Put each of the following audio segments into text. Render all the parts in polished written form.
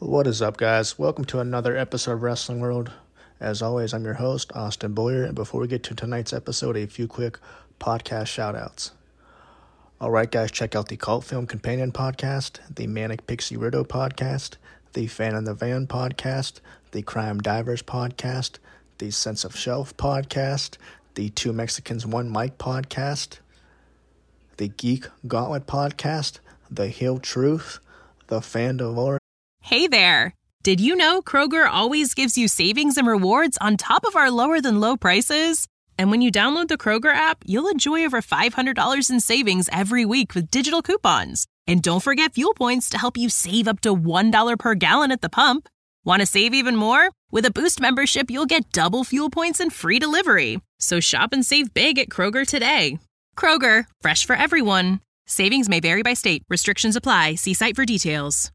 What is up, guys? Welcome to another episode of Wrestling World. As always, I'm your host, Austin Boyer, and before we get to tonight's episode, a few quick podcast shout-outs. Alright, guys, check out the Cult Film Companion podcast, the Manic Pixie Rideau podcast, the Fan in the Van podcast, the Crime Divers podcast, the Sense of Shelf podcast, the Two Mexicans, One Mic podcast, the Geek Gauntlet podcast, the Hill Truth, the Fandalore. Hey there! Did you know Kroger always gives you savings and rewards on top of our lower-than-low prices? And when you download the Kroger app, you'll enjoy over $500 in savings every week with digital coupons. And don't forget fuel points to help you save up to $1 per gallon at the pump. Want to save even more? With a Boost membership, you'll get double fuel points and free delivery. So shop and save big at Kroger today. Kroger, fresh for everyone. Savings may vary by state. Restrictions apply. See site for details.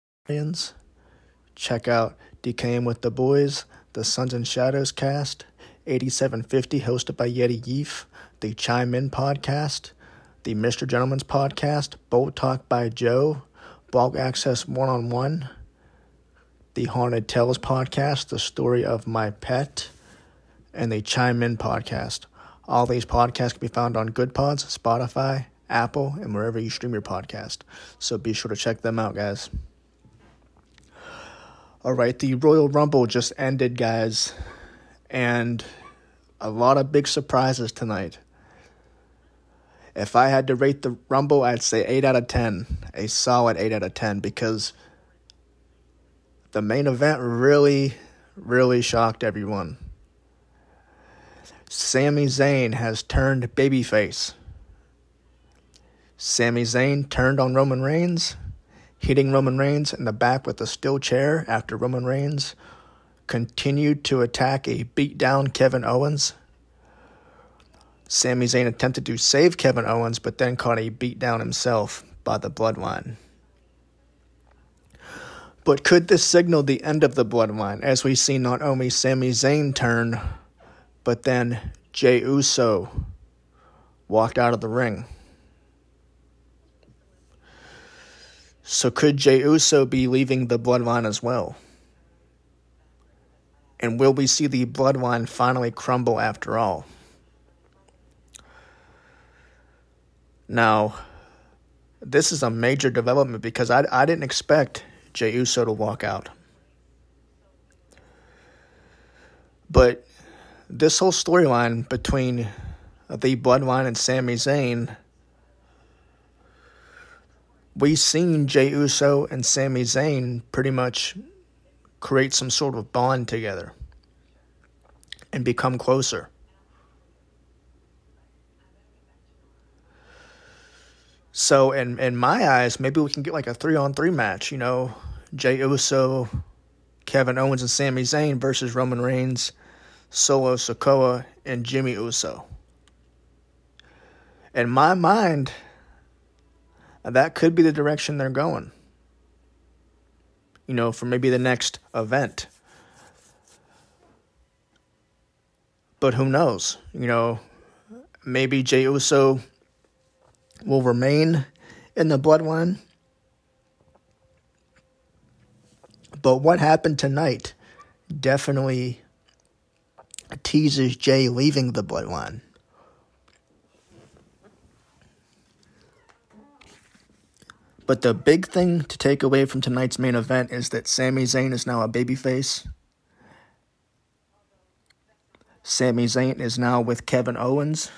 Check out DKing with the Boys, the Sons and Shadows cast, 8750 hosted by Yeti Yeef, the Chime In podcast, the Mr. Gentleman's podcast, Bolt Talk by Joe, Bulk Access One-on-One, the Haunted Tales podcast, The Story of My Pet, and the Chime In podcast. All these podcasts can be found on Good Pods, Spotify, Apple, and wherever you stream your podcast. So be sure to check them out, guys. Alright, the Royal Rumble just ended, guys, and a lot of big surprises tonight. If I had to rate the Rumble, I'd say 8 out of 10, a solid 8 out of 10, because the main event really shocked everyone. Sami Zayn has turned babyface. Sami Zayn turned on Roman Reigns, hitting Roman Reigns in the back with a steel chair after Roman Reigns continued to attack a beat-down Kevin Owens. Sami Zayn attempted to save Kevin Owens, but then caught a beat-down himself by the Bloodline. But could this signal the end of the Bloodline, as we see not only Sami Zayn turn, but then Jey Uso walked out of the ring? So could Jey Uso be leaving the Bloodline as well? And will we see the Bloodline finally crumble after all? Now, this is a major development because I didn't expect Jey Uso to walk out. But this whole storyline between the Bloodline and Sami Zayn, we've seen Jey Uso and Sami Zayn pretty much create some sort of bond together and become closer. So in my eyes, maybe we can get like a 3-on-3 match, Jey Uso, Kevin Owens, and Sami Zayn versus Roman Reigns, Solo Sikoa, and Jimmy Uso. In my mind, that could be the direction they're going, for maybe the next event. But who knows? Maybe Jey Uso will remain in the Bloodline. But what happened tonight definitely teases Jey leaving the Bloodline. But the big thing to take away from tonight's main event is that Sami Zayn is now a babyface. Sami Zayn is now with Kevin Owens.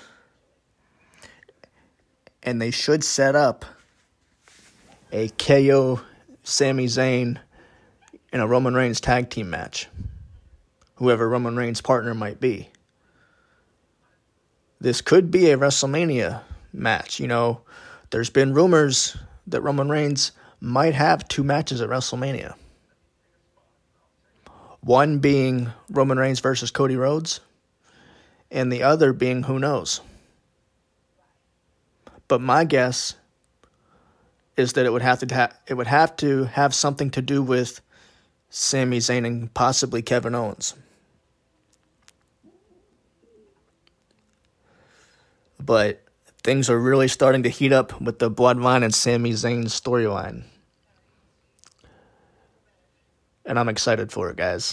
And they should set up a KO Sami Zayn in a Roman Reigns tag team match. Whoever Roman Reigns' partner might be. This could be a WrestleMania match. There's been rumors that Roman Reigns might have 2 matches at WrestleMania. One being Roman Reigns versus Cody Rhodes, and the other being who knows. But my guess is that it would have to have something to do with Sami Zayn and possibly Kevin Owens. But things are really starting to heat up with the Bloodline and Sami Zayn storyline. and I'm excited for it, guys.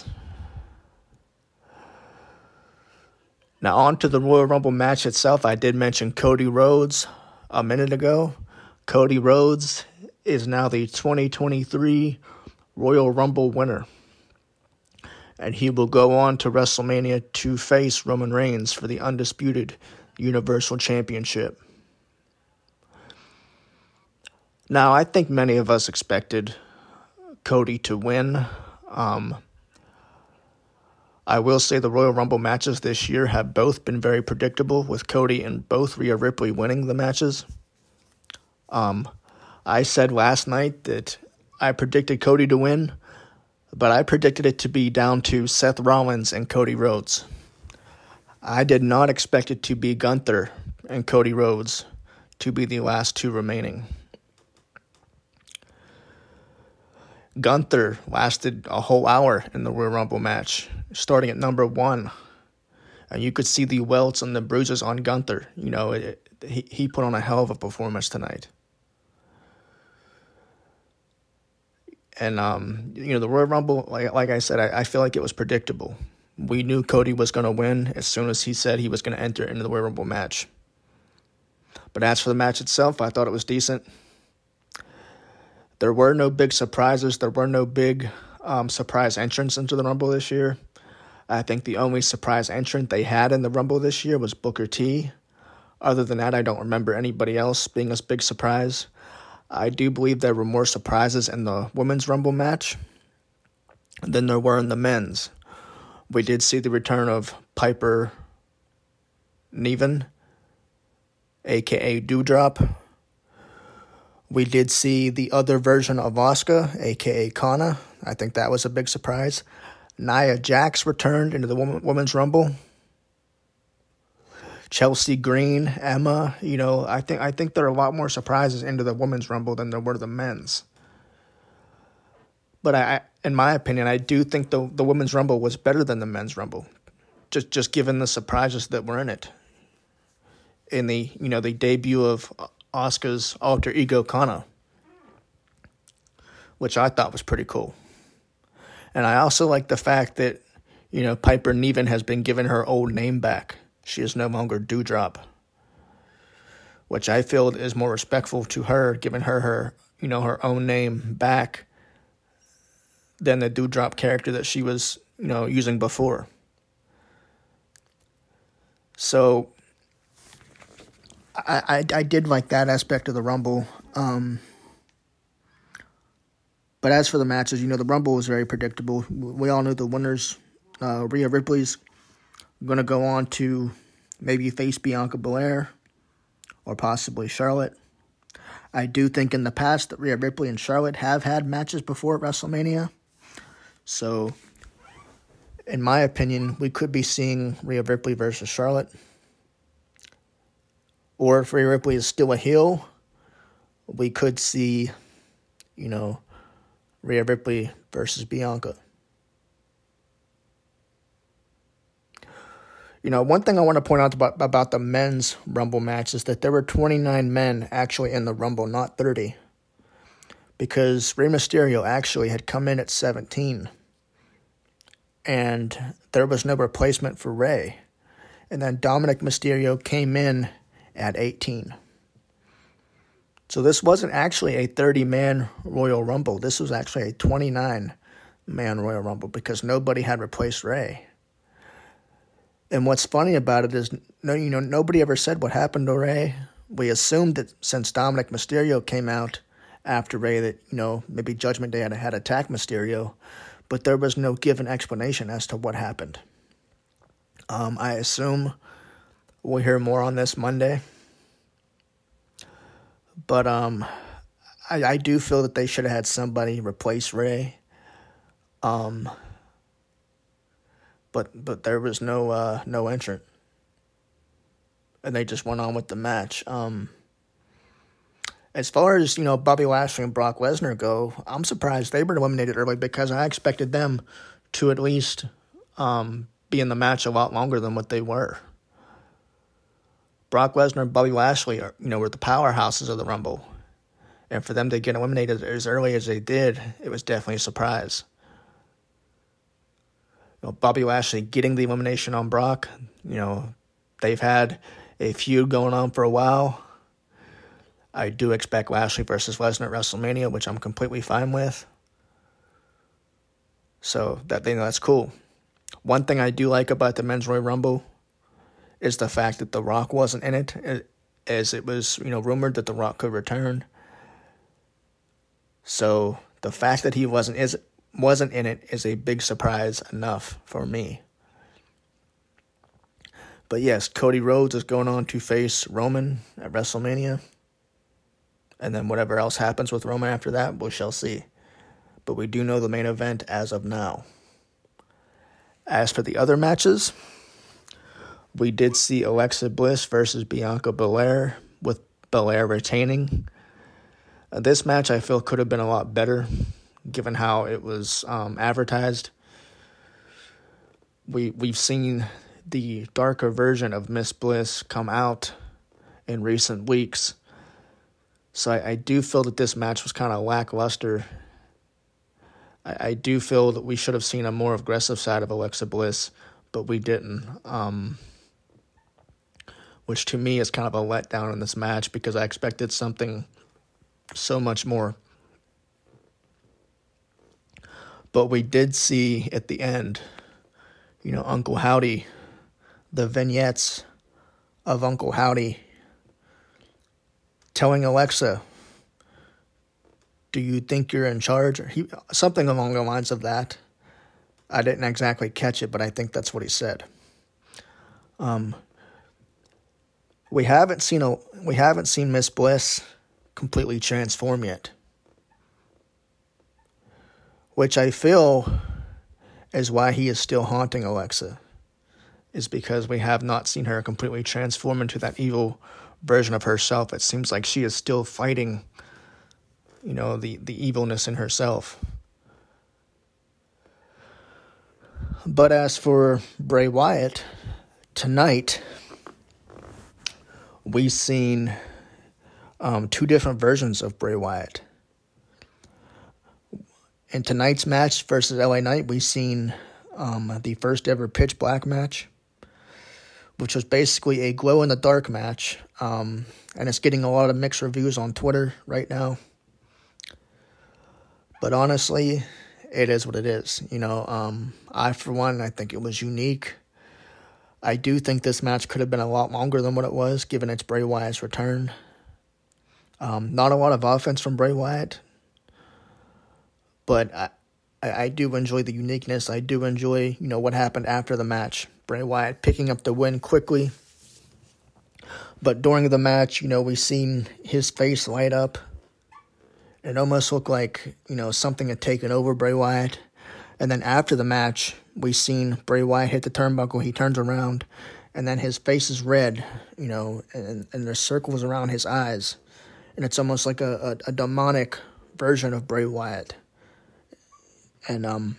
Now, on to the Royal Rumble match itself. I did mention Cody Rhodes a minute ago. Cody Rhodes is now the 2023 Royal Rumble winner. And he will go on to WrestleMania to face Roman Reigns for the undisputed Universal Championship. Now, I think many of us expected Cody to win. I will say the Royal Rumble matches this year have both been very predictable, with Cody and both Rhea Ripley winning the matches. I said last night that I predicted Cody to win, but I predicted it to be down to Seth Rollins and Cody Rhodes. I did not expect it to be Gunther and Cody Rhodes to be the last two remaining. Gunther lasted a whole hour in the Royal Rumble match, starting at number 1. And you could see the welts and the bruises on Gunther. You know, he put on a hell of a performance tonight. And, the Royal Rumble, like I said, I feel like it was predictable. We knew Cody was going to win as soon as he said he was going to enter into the Royal Rumble match. But as for the match itself, I thought it was decent. There were no big surprises. There were no big surprise entrants into the Rumble this year. I think the only surprise entrant they had in the Rumble this year was Booker T. Other than that, I don't remember anybody else being a big surprise. I do believe there were more surprises in the Women's Rumble match than there were in the men's. We did see the return of Piper Niven, a.k.a. Doudrop. We did see the other version of Asuka, a.k.a. Kana. I think that was a big surprise. Nia Jax returned into the Women's Rumble. Chelsea Green, Emma. I think there are a lot more surprises into the Women's Rumble than there were the men's. But in my opinion, I do think the Women's Rumble was better than the Men's Rumble. Just given the surprises that were in it. In the debut of Asuka's alter ego Kana, which I thought was pretty cool. And I also like the fact that, Piper Niven has been given her old name back. She is no longer Doudrop, which I feel is more respectful to her, giving her own name back than the Doudrop character that she was, using before. So I did like that aspect of the Rumble. But as for the matches, the Rumble was very predictable. We all knew the winners. Rhea Ripley's going to go on to maybe face Bianca Belair or possibly Charlotte. I do think in the past that Rhea Ripley and Charlotte have had matches before at WrestleMania. So, in my opinion, we could be seeing Rhea Ripley versus Charlotte. Or if Rhea Ripley is still a heel, we could see, Rhea Ripley versus Bianca. One thing I want to point out about the men's Rumble match is that there were 29 men actually in the Rumble, not 30. Because Rey Mysterio actually had come in at 17. And there was no replacement for Rey. And then Dominic Mysterio came in at 18. So this wasn't actually a 30-man Royal Rumble. This was actually a 29-man Royal Rumble because nobody had replaced Rey. And what's funny about it is, nobody ever said what happened to Rey. We assumed that since Dominic Mysterio came out after Rey that, maybe Judgment Day had attacked Mysterio, but there was no given explanation as to what happened. I assume we'll hear more on this Monday. But I do feel that they should have had somebody replace Rey. But there was no entrant. And they just went on with the match. As far as, Bobby Lashley and Brock Lesnar go, I'm surprised they were eliminated early because I expected them to at least be in the match a lot longer than what they were. Brock Lesnar and Bobby Lashley were the powerhouses of the Rumble. And for them to get eliminated as early as they did, it was definitely a surprise. Bobby Lashley getting the elimination on Brock. They've had a feud going on for a while. I do expect Lashley versus Lesnar at WrestleMania, which I'm completely fine with. So that's cool. One thing I do like about the Men's Royal Rumble is the fact that The Rock wasn't in it, as it was, rumored that The Rock could return. So the fact that he wasn't in it is a big surprise enough for me. But yes, Cody Rhodes is going on to face Roman at WrestleMania. And then whatever else happens with Roman after that, we shall see. But we do know the main event as of now. As for the other matches, we did see Alexa Bliss versus Bianca Belair, with Belair retaining. This match I feel could have been a lot better, given how it was advertised. We've seen the darker version of Miss Bliss come out in recent weeks. So I do feel that this match was kind of lackluster. I do feel that we should have seen a more aggressive side of Alexa Bliss, but we didn't. Which to me is kind of a letdown in this match, because I expected something so much more. But we did see at the end, Uncle Howdy, the vignettes of Uncle Howdy telling Alexa, "Do you think you're in charge?" Something along the lines of that. I didn't exactly catch it, but I think that's what he said. We haven't seen Miss Bliss completely transform yet, which I feel is why he is still haunting Alexa, is because we have not seen her completely transform into that evil version of herself. It seems like she is still fighting, the evilness in herself. But as for Bray Wyatt, tonight we've seen two different versions of Bray Wyatt. In tonight's match versus LA Knight, we've seen the first ever pitch black match, which was basically a glow-in-the-dark match, and it's getting a lot of mixed reviews on Twitter right now. But honestly, it is what it is. I, for one, I think it was unique. I do think this match could have been a lot longer than what it was, given it's Bray Wyatt's return. Not a lot of offense from Bray Wyatt, but I do enjoy the uniqueness. I do enjoy, what happened after the match. Bray Wyatt picking up the win quickly. But during the match, we seen his face light up. It almost looked like, something had taken over Bray Wyatt. And then after the match, we seen Bray Wyatt hit the turnbuckle. He turns around, and then his face is red, and there's circles around his eyes. And it's almost like a demonic version of Bray Wyatt. And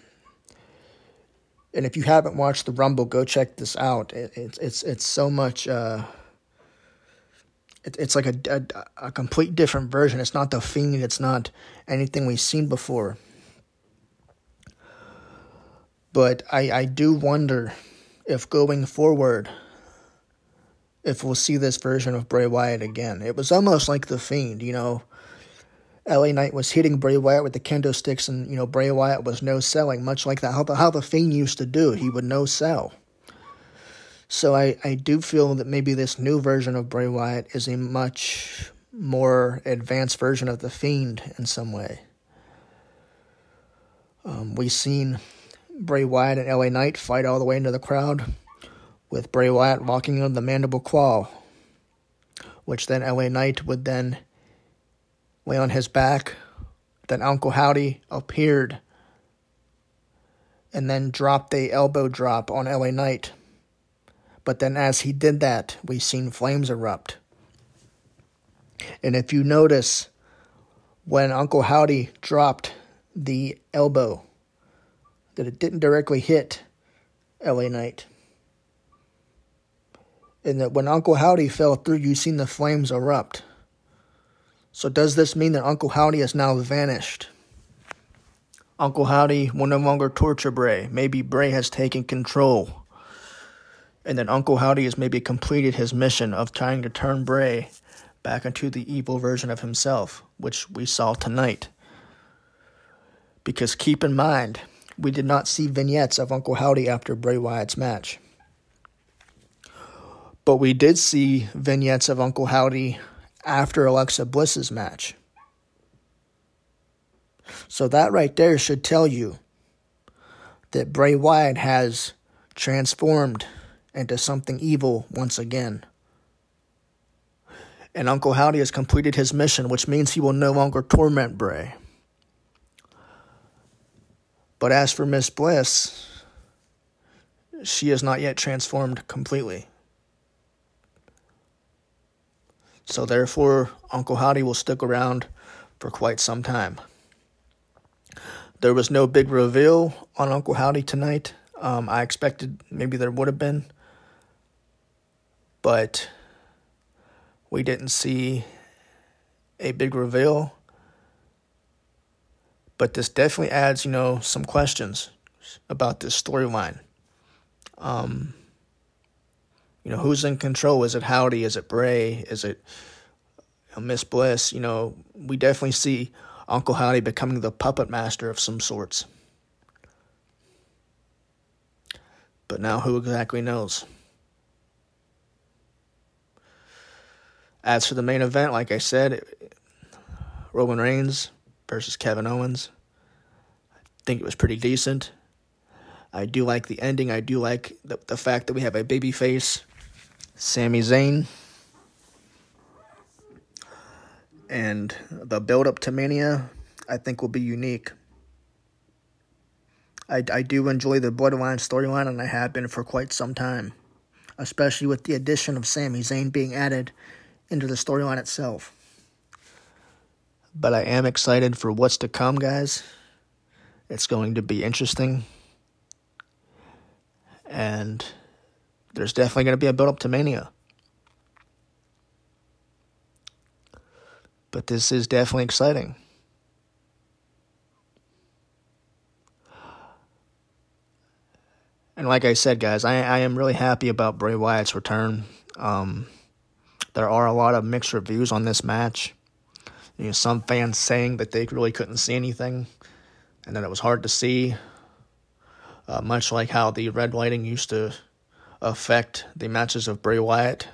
if you haven't watched the Rumble, go check this out. It's so much. It's like a complete different version. It's not The Fiend. It's not anything we've seen before. But I do wonder if going forward, if we'll see this version of Bray Wyatt again. It was almost like The Fiend, LA Knight was hitting Bray Wyatt with the kendo sticks, and, Bray Wyatt was no-selling, much like that, how The Fiend used to do. He would no-sell. So I do feel that maybe this new version of Bray Wyatt is a much more advanced version of The Fiend in some way. We've seen Bray Wyatt and LA Knight fight all the way into the crowd, with Bray Wyatt walking on the mandible claw, which then LA Knight would then lay on his back. Then Uncle Howdy appeared and then dropped a elbow drop on LA Knight. But then as he did that, we seen flames erupt. And if you notice, when Uncle Howdy dropped the elbow, that it didn't directly hit LA Knight. And that when Uncle Howdy fell through, you seen the flames erupt. So does this mean that Uncle Howdy has now vanished? Uncle Howdy will no longer torture Bray. Maybe Bray has taken control. And then Uncle Howdy has maybe completed his mission of trying to turn Bray back into the evil version of himself, which we saw tonight. Because keep in mind, we did not see vignettes of Uncle Howdy after Bray Wyatt's match. But we did see vignettes of Uncle Howdy after Alexa Bliss's match. So that right there should tell you that Bray Wyatt has transformed into something evil once again. And Uncle Howdy has completed his mission, which means he will no longer torment Bray. But as for Miss Bliss, she is not yet transformed completely. So therefore, Uncle Howdy will stick around for quite some time. There was no big reveal on Uncle Howdy tonight. I expected maybe there would have been. But we didn't see a big reveal. But this definitely adds, some questions about this storyline. Who's in control? Is it Howdy? Is it Bray? Is it Miss Bliss? We definitely see Uncle Howdy becoming the puppet master of some sorts. But now who exactly knows? As for the main event, like I said, Roman Reigns versus Kevin Owens. I think it was pretty decent. I do like the ending. I do like the fact that we have a babyface, Sami Zayn. And the build-up to Mania, I think, will be unique. I do enjoy the Bloodline storyline, and I have been for quite some time. Especially with the addition of Sami Zayn being added into the storyline itself. But I am excited for what's to come, guys. It's going to be interesting. And there's definitely going to be a build-up to Mania. But this is definitely exciting. And like I said, guys, I am really happy about Bray Wyatt's return. There are a lot of mixed reviews on this match. Some fans saying that they really couldn't see anything, and that it was hard to see, much like how the red lighting used to affect the matches of Bray Wyatt.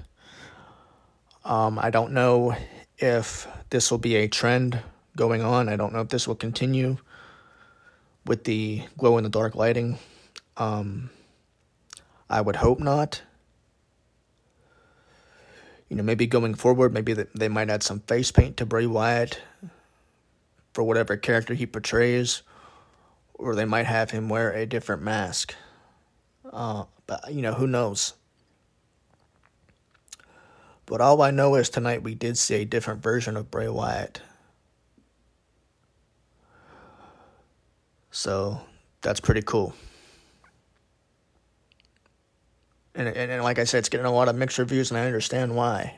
I don't know if this will be a trend going on. I don't know if this will continue with the glow-in-the-dark lighting. I would hope not. Maybe going forward, maybe they might add some face paint to Bray Wyatt for whatever character he portrays, or they might have him wear a different mask. But, who knows? But all I know is tonight we did see a different version of Bray Wyatt. So, that's pretty cool. And like I said, it's getting a lot of mixed reviews, and I understand why.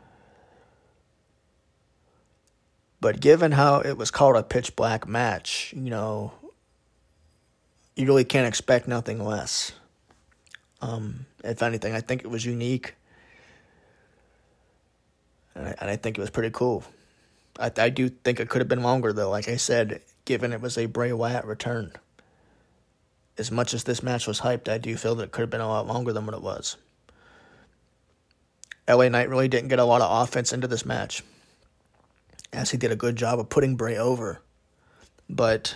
But given how it was called a pitch black match, you really can't expect nothing less. If anything, I think it was unique. And I think it was pretty cool. I do think it could have been longer, though, like I said, given it was a Bray Wyatt return. As much as this match was hyped, I do feel that it could have been a lot longer than what it was. LA Knight really didn't get a lot of offense into this match, as he did a good job of putting Bray over. But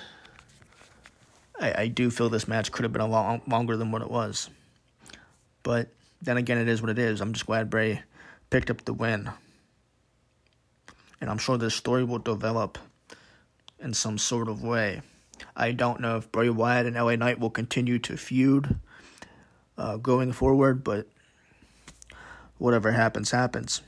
I do feel this match could have been a lot longer than what it was. But then again, it is what it is. I'm just glad Bray picked up the win. And I'm sure this story will develop in some sort of way. I don't know if Bray Wyatt and LA Knight will continue to feud going forward, but whatever happens, happens.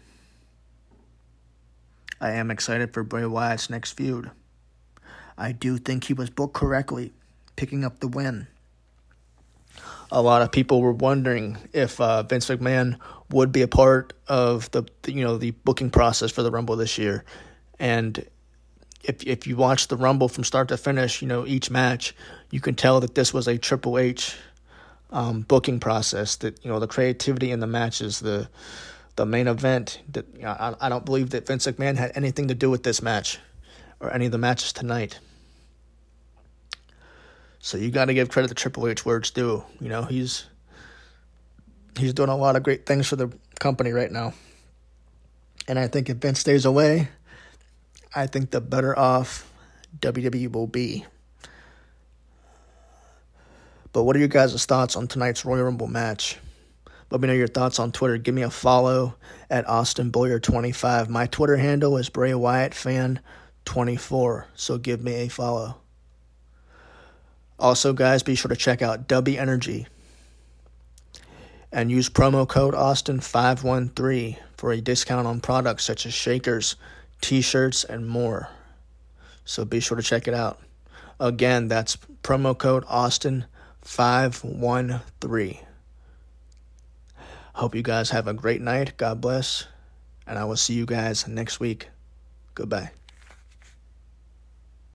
I am excited for Bray Wyatt's next feud. I do think he was booked correctly, picking up the win. A lot of people were wondering if Vince McMahon would be a part of the booking process for the Rumble this year, and if you watch the Rumble from start to finish, each match, you can tell that this was a Triple H booking process. That the creativity in the matches, the main event. That I don't believe that Vince McMahon had anything to do with this match or any of the matches tonight. So you got to give credit to Triple H where it's due. He's doing a lot of great things for the company right now. And I think if Vince stays away, I think the better off WWE will be. But what are your guys' thoughts on tonight's Royal Rumble match? Let me know your thoughts on Twitter. Give me a follow at AustinBoyer25. My Twitter handle is BrayWyattFan24, so give me a follow. Also, guys, be sure to check out W Energy and use promo code Austin513 for a discount on products such as shakers, t-shirts, and more. So be sure to check it out. Again, that's promo code Austin513. Hope you guys have a great night. God bless. And I will see you guys next week. Goodbye.